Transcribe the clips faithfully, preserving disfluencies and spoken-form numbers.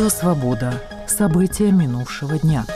Радио «Свобода». События минувшего дня.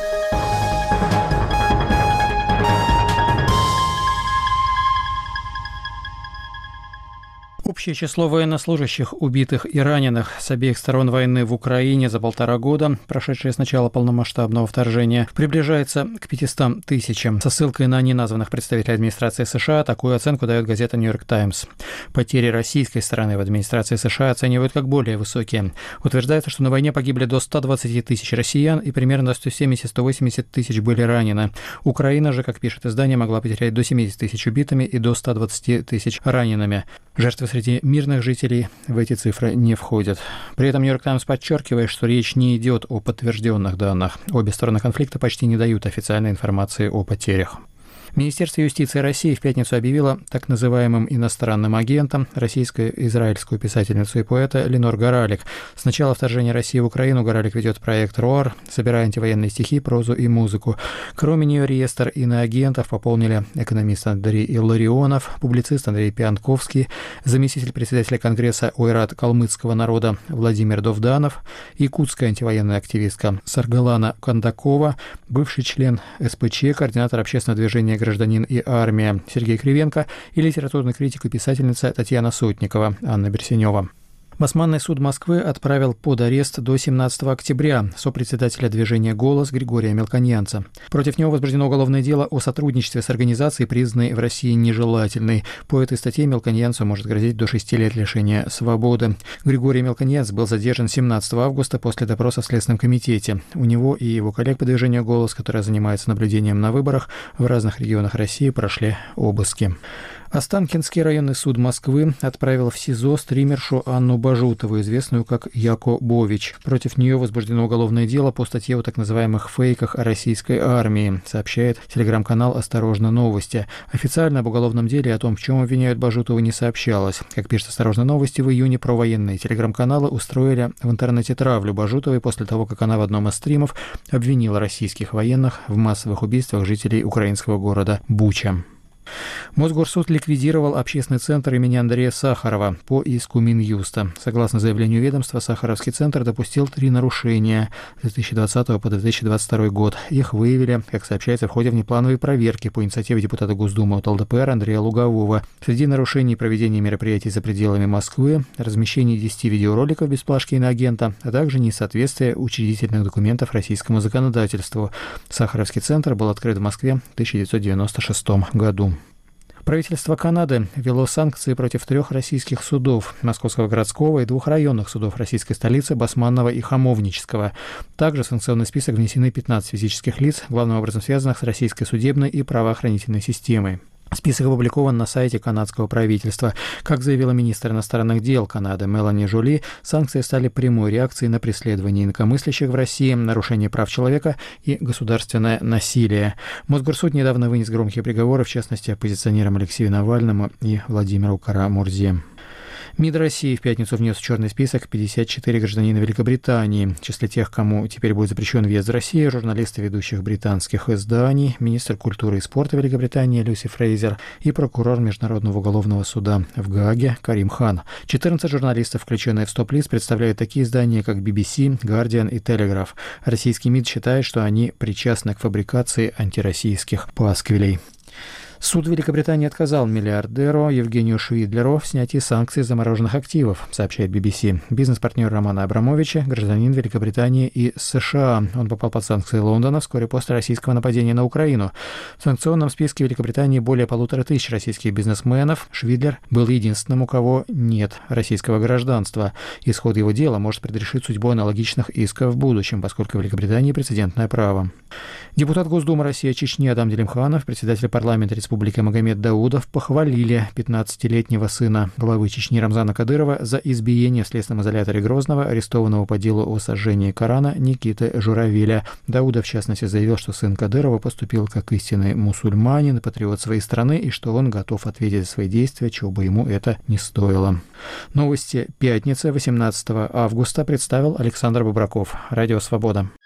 Общее число военнослужащих, убитых и раненых с обеих сторон войны в Украине за полтора года, прошедшие с начала полномасштабного вторжения, приближается к пятистам тысячам. Со ссылкой на неназванных представителей администрации США такую оценку дает газета «Нью-Йорк Таймс». Потери российской стороны в администрации США оценивают как более высокие. Утверждается, что на войне погибли до ста двадцати тысяч россиян и примерно сто семьдесят - сто восемьдесят тысяч были ранены. Украина же, как пишет издание, могла потерять до семидесяти тысяч убитыми и до ста двадцати тысяч ранеными. Жертвы среди мирных жителей в эти цифры не входят. При этом «Нью-Йорк Таймс» подчеркивает, что речь не идет о подтвержденных данных. Обе стороны конфликта почти не дают официальной информации о потерях. Министерство юстиции России в пятницу объявило так называемым иностранным агентом российско-израильскую писательницу и поэта Ленор Горалик. С начала вторжения России в Украину Горалик ведет проект «РОАР», собирая антивоенные стихи, прозу и музыку. Кроме нее реестр иноагентов пополнили экономист Андрей Илларионов, публицист Андрей Пианковский, заместитель председателя Конгресса Ойрат калмыцкого народа Владимир Довданов, якутская антивоенная активистка Саргалана Кондакова, бывший член эс пэ че, координатор общественного движения «Гражданин и армия» Сергей Кривенко и литературный критик и писательница Татьяна Сотникова, Анна Берсенева. Басманный суд Москвы отправил под арест до семнадцатого октября сопредседателя движения «Голос» Григория Мелконьянца. Против него возбуждено уголовное дело о сотрудничестве с организацией, признанной в России нежелательной. По этой статье Мелконьянцу может грозить до шести лет лишения свободы. Григорий Мелконьянц был задержан семнадцатого августа после допроса в Следственном комитете. У него и его коллег по движению «Голос», которое занимается наблюдением на выборах в разных регионах России, прошли обыски. Останкинский районный суд Москвы отправил в СИЗО стримершу Анну Бажутову, известную как Яко Бович. Против нее возбуждено уголовное дело по статье о так называемых фейках о российской армии, сообщает телеграм-канал «Осторожно, новости». Официально об уголовном деле и о том, в чем обвиняют Бажутову, не сообщалось. Как пишет «Осторожно, новости», в июне провоенные телеграм-каналы устроили в интернете травлю Бажутовой после того, как она в одном из стримов обвинила российских военных в массовых убийствах жителей украинского города Буча. Мосгорсуд ликвидировал общественный центр имени Андрея Сахарова по иску Минюста. Согласно заявлению ведомства, Сахаровский центр допустил три нарушения с две тысячи двадцатого по две тысячи двадцать второй год. Их выявили, как сообщается, в ходе внеплановой проверки по инициативе депутата Госдумы от эл дэ пэ эр Андрея Лугового. Среди нарушений проведения мероприятий за пределами Москвы, размещение десяти видеороликов без плашки иноагента, а также несоответствие учредительных документов российскому законодательству. Сахаровский центр был открыт в Москве в тысяча девятьсот девяносто шестом году. Правительство Канады ввело санкции против трех российских судов – Московского городского и двух районных судов российской столицы Басманного и Хамовнического. Также в санкционный список внесены пятнадцать физических лиц, главным образом связанных с российской судебной и правоохранительной системой. Список опубликован на сайте канадского правительства. Как заявила министр иностранных дел Канады Мелани Жули, санкции стали прямой реакцией на преследование инакомыслящих в России, нарушение прав человека и государственное насилие. Мосгорсуд недавно вынес громкие приговоры, в частности, оппозиционерам Алексею Навальному и Владимиру Кара-Мурзе. МИД России в пятницу внес в черный список пятьдесят четыре гражданина Великобритании. В числе тех, кому теперь будет запрещен въезд в Россию, журналисты ведущих британских изданий, министр культуры и спорта Великобритании Люси Фрейзер и прокурор Международного уголовного суда в Гааге Карим Хан. четырнадцать журналистов, включенные в стоп-лист, представляют такие издания, как би би си, Guardian и Telegraph. Российский МИД считает, что они причастны к фабрикации антироссийских пасквилей. Суд Великобритании отказал миллиардеру Евгению Швидлеру в снятии санкций замороженных активов, сообщает би би си. Бизнес-партнер Романа Абрамовича, гражданин Великобритании и США. Он попал под санкции Лондона вскоре после российского нападения на Украину. В санкционном списке Великобритании более полутора тысяч российских бизнесменов. Швидлер был единственным, у кого нет российского гражданства. Исход его дела может предрешить судьбу аналогичных исков в будущем, поскольку в Великобритании прецедентное право. Депутат Госдумы России Чечни Адам Делимханов, председатель парламента Республики Магомед Даудов похвалили пятнадцатилетнего сына главы Чечни Рамзана Кадырова за избиение в следственном изоляторе Грозного арестованного по делу о сожжении Корана Никиты Журавеля. Даудов, в частности, заявил, что сын Кадырова поступил как истинный мусульманин и патриот своей страны, и что он готов ответить за свои действия, чего бы ему это не стоило. Новости пятницы, восемнадцатого августа, представил Александр Бобраков. Радио «Свобода».